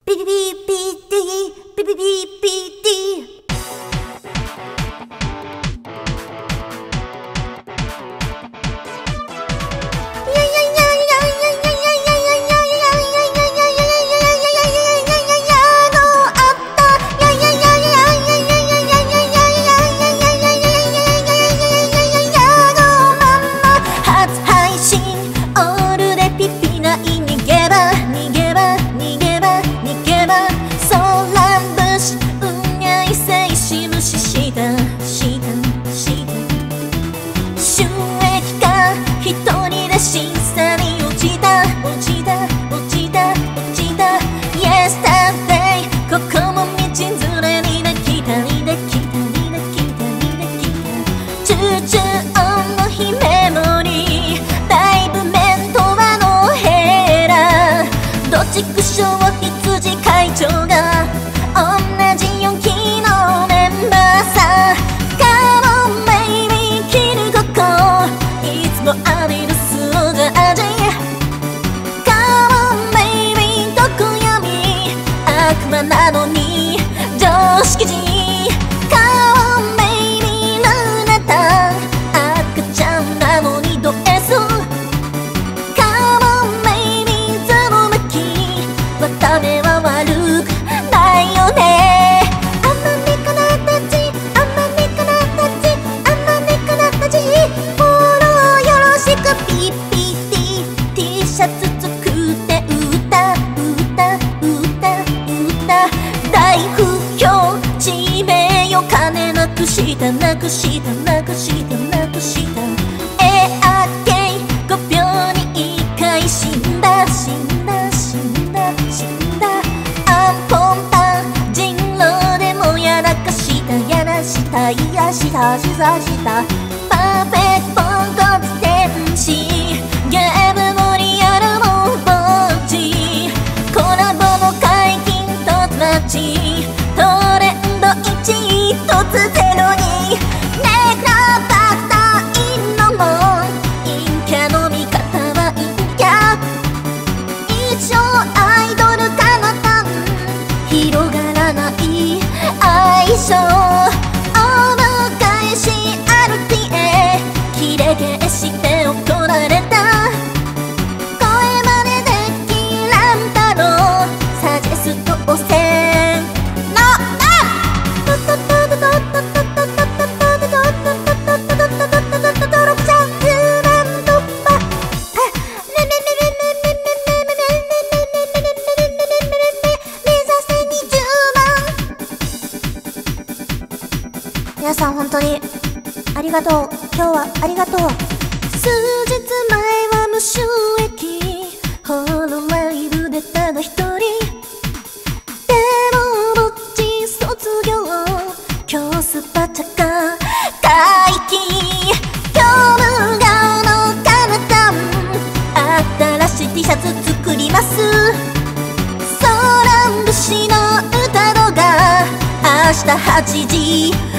ピピピピティピピピピティ収益化一人で審査に落ちた Yesterday ここも道連れにできたチューチューの日メモリーだいぶ面とはのヘラどちくしょう羊会長が同じ4期のメンバーさ浴びる素のジャージ Come on baby どこやみ悪魔なのに常識人 Come on baby ルナタン赤ちゃんなのにド S Come on baby ゾロ巻き綿目は悪くないよねシャツ作って大不況地名よ金なくした5秒に1回死んだアンポンタン人狼でもやらかしたパーフェクトコンテンツゲーム盛りやるもんぼっちコラボの解禁突待ちトレンド1位突0にネクラバクターいんのも陰キャの味方は陰キャ一生アイドルかなたん広がらない相性お迎えしRTAキレゲーして怒られた皆さん本当にありがとう。今日はありがとう。数日前は無収益ホロライブでただ一人でもぼっち卒業今日スパチャカ解禁今日無顔のカナタン新しい T シャツ作りますソーラン節の歌動画明日8時